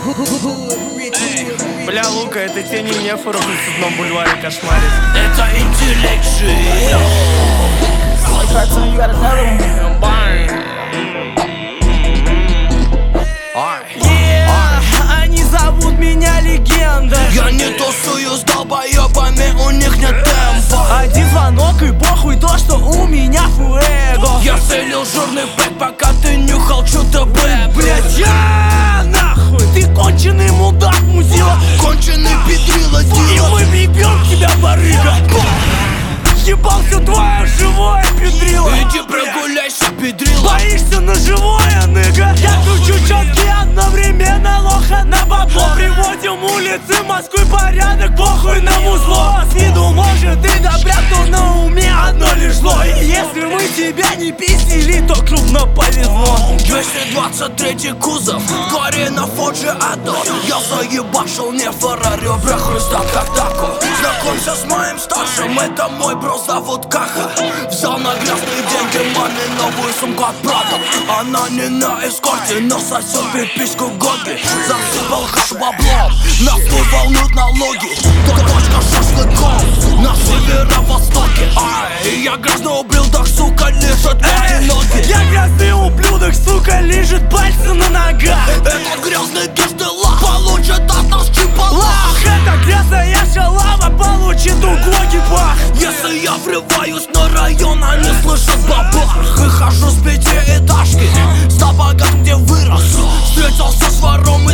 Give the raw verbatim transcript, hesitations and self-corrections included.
Бля, Лука, это тени Нефоров на Цветном бульваре кошмарит. Это интеллект же. Они зовут меня легенда. Я не тусую с долбоебами, у них нет темпа. Один звонок и похуй то, что у меня фуэго. Я целил жирный бэк, пока ты нюхал что-то бэк. Блядь, я нахуй, ты конченый мудак, мудила. Конченый педрила, И дила. мы ебем тебя, барыга. Ебал все твое живое, педрила. Иди прогуляйся, педрила. Боишься на живое, ныга. Я кручу четки одновременно, лоха на бабло. Приводим улицы Москвы, порядок, похуй на музло. С виду может и добряк, но на уме одно лишь зло. И если мы тебя не пиздили, то крупно повезло. двести двадцать третий кузов, в дворе на Фоджи Адо. Я заебашил Нефора, ребра хрустят как тако. Знакомься с моим старшим, это мой бро, зовут Каха. Взял на грязные деньги маме новую сумку от брата. Она не на эскорте, но сосет приписку Гоги. Засыпал хаш баблом, нас не волнуют налоги. Точка шашлыком на северо-востоке. Ай, я грязный ублюдок, сука, лежит мои ноги. Я грязный ублюдок, сука, лежит пальцы на ногах. Этот грязный гештелах получит от нас чипалах. Лах, эта грязная шалава получит углоки пах. Если я врываюсь на район, они слышат бабах. И хожу с пятиэтажки, с табаком, где вырос. Встретился с вором